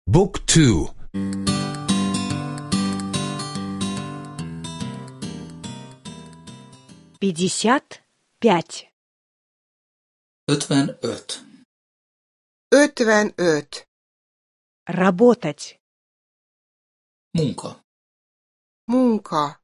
บุ๊กทู пятьдесят пять 55. 55. Работать. Munka. Munka.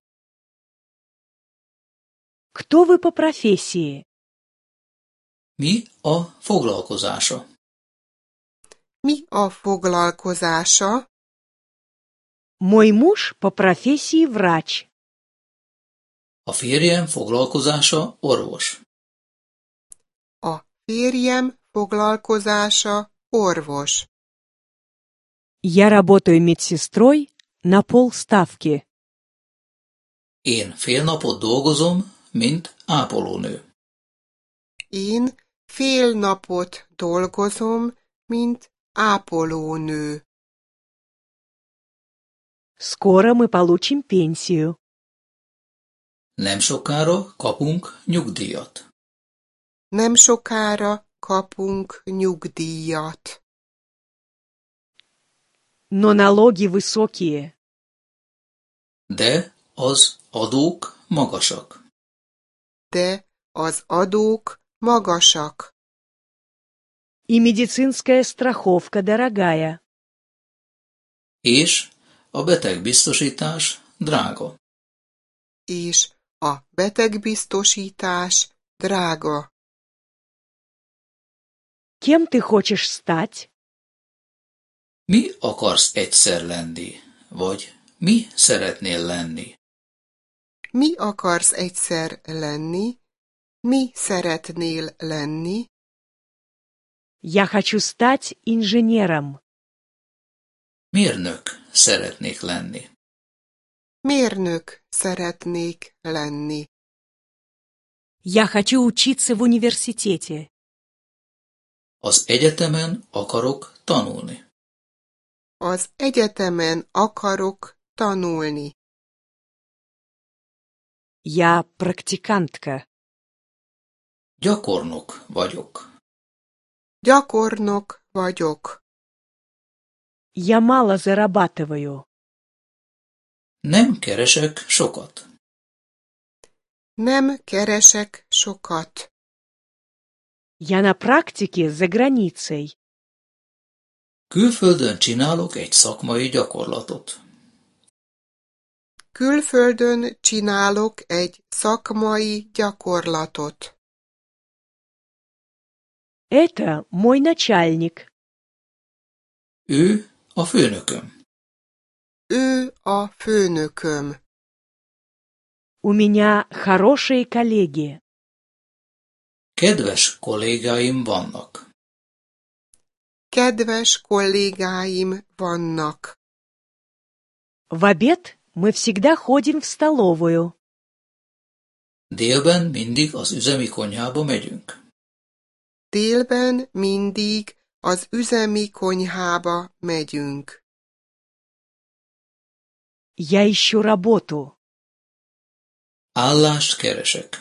Кто вы по профессии? Mi a foglalkozása? Mi a foglalkozása? Мой муж по профессии врач. A férjem foglalkozása orvos. A férjem foglalkozása orvos. Я работаю медсестрой на полставки. Én fél napot dolgozom, mint ápolónő. Én fél napot dolgozom, mint ápolónő. Скоро мы получим пенсию. Nem sokára kapunk nyugdíjat. Nem sokára kapunk nyugdíjat. Но налоги высокие. De az adók magasak. De az adók magasak. И медицинская страховка дорогая. És a betegbiztosítás drága. És a betegbiztosítás drága. Кем ты хочешь стать? Mi akarsz egyszer lenni? Vagy mi szeretnél lenni? Mi akarsz egyszer lenni? Mi szeretnél lenni? Я хочу стать инженером. Mérnök szeretnék lenni. Mérnök szeretnék lenni. Я хочу учиться в университете. Az egyetemen akarok tanulni. Az egyetemen akarok tanulni. Я практикантка. Gyakornok vagyok. Gyakornok vagyok. Я мало зарабатываю. Nem keresek sokat. Nem keresek sokat. Я на практике за границей. Külföldön csinálok egy szakmai gyakorlatot. Külföldön csinálok egy szakmai gyakorlatot. Это мой начальник. Ő a főnököm. Ő a főnököm. У меня хорошие коллеги. Kedves kollégáim vannak. Kedves kollégáim vannak. В обед мы всегда ходим в столовую. Délben mindig az üzemi konyhába megyünk. Délben mindig az üzemi konyhába megyünk. Я ищу работу. Állást keresek.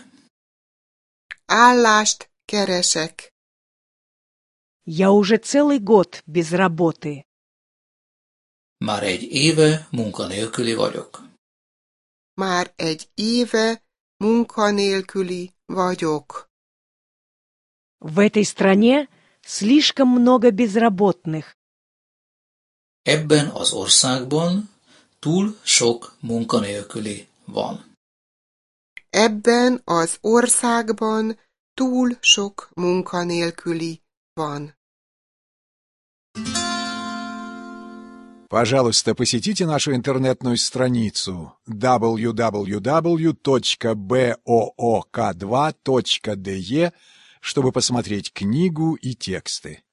Állást keresek. Я уже целый год без работы. Már egy éve munkanélküli vagyok. Már egy éve munkanélküli vagyok. В этой стране слишком много безработных. Ebben az országban túl sok munkanélküli van. Ebben az országban túl sok munkanélküli van. Пожалуйста, посетите нашу интернетную страницу www.book2.de, чтобы посмотреть книгу и тексты.